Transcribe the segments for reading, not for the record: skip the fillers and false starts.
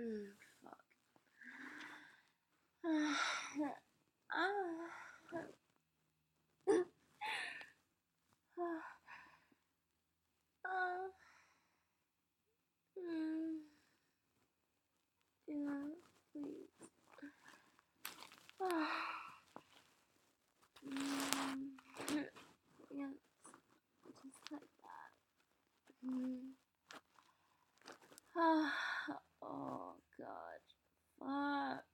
Fuck. Ah. Yeah, please. Yes, just like that. Oh God, fuck.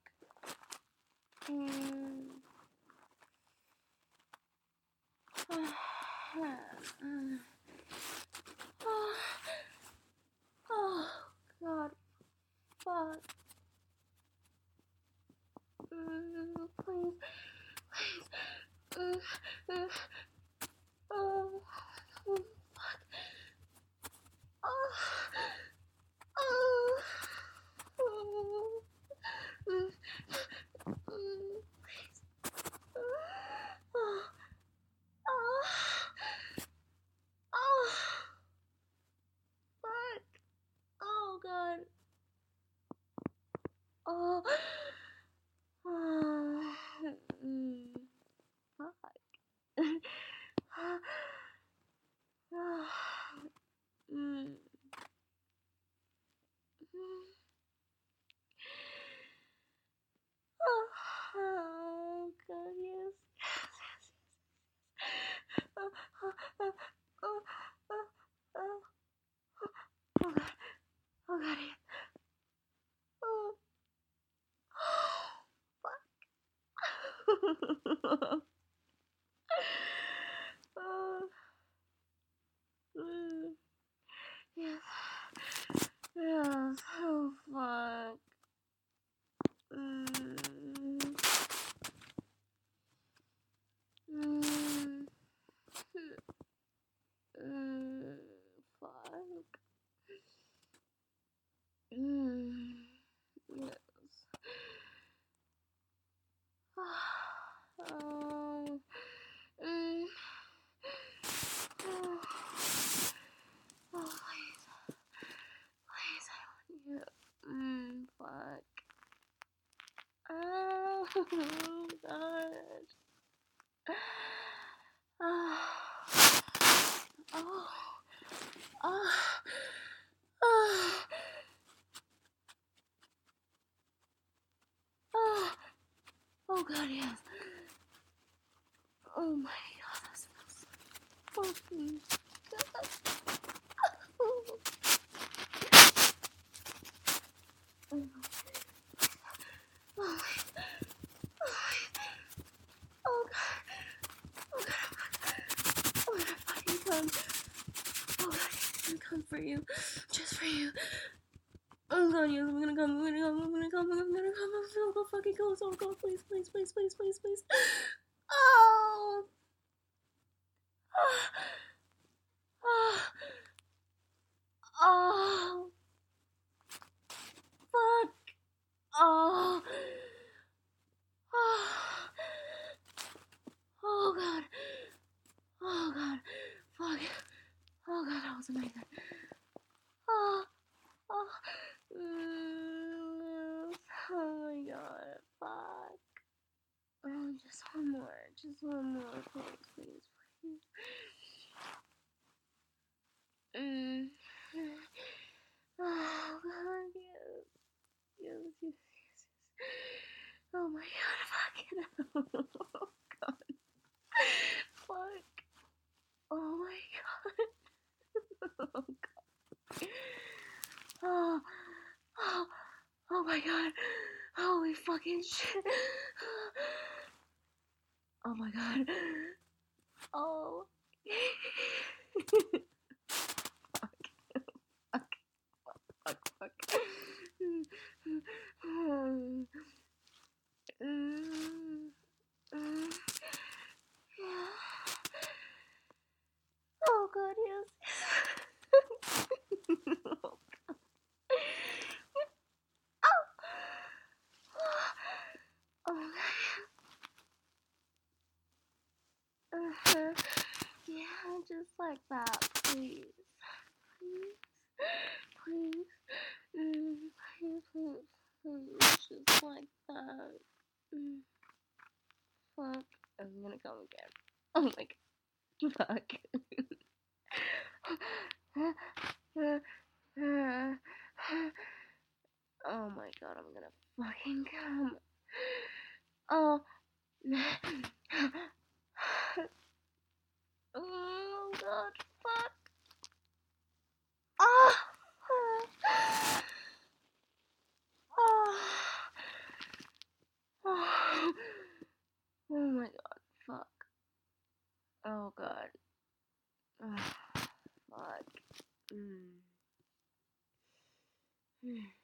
Oh God, fuck. Please, please. Oh, fuck. Oh, oh, oh. Oh, oh, fuck. Oh God. Oh, fuck. Oh God, yes. Oh, oh, oh, oh, oh, oh, oh God, oh God, yes. Oh, fuck. Oh, yes, yes, oh fuck. Fuck. Yes. Oh. Oh, please. Please, I want you. Fuck. Oh, God. Oh. Oh. Oh. Oh. Oh. Oh, God, yes. Oh, my God, that smells so fucking good. Oh. Oh, oh, oh, God. Oh, God, I'm gonna fucking come. Oh, God, I'm gonna come for you. Just for you. Oh God, yes, I'm gonna come, I'm gonna come, I'm gonna come, I'm gonna come, I'm so fucking close, oh God, please, please, please, please, please, please. Oh, oh, oh, fuck, oh, oh, oh God, oh God, fuck, oh God, that was amazing. Oh, oh, oh my God, fuck. Oh, just one more, please, please, please. Oh God, yes, yes, yes, yes, yes. Oh my God, fuck it. Oh God, fuck. Oh my God. Oh God. Oh, oh, oh my God. Holy fucking shit. Oh my God. Oh. Fuck. Fuck. Fuck. Fuck. Yeah. Oh God, yes. Oh, oh God. Yeah, just like that, please. Please. Please. Please, please, Fuck. Oh my god, I'm gonna fucking come. Oh. Oh god, fuck. Oh. Oh. Oh. Oh my god, fuck. Oh god. Oh, fuck. Mm.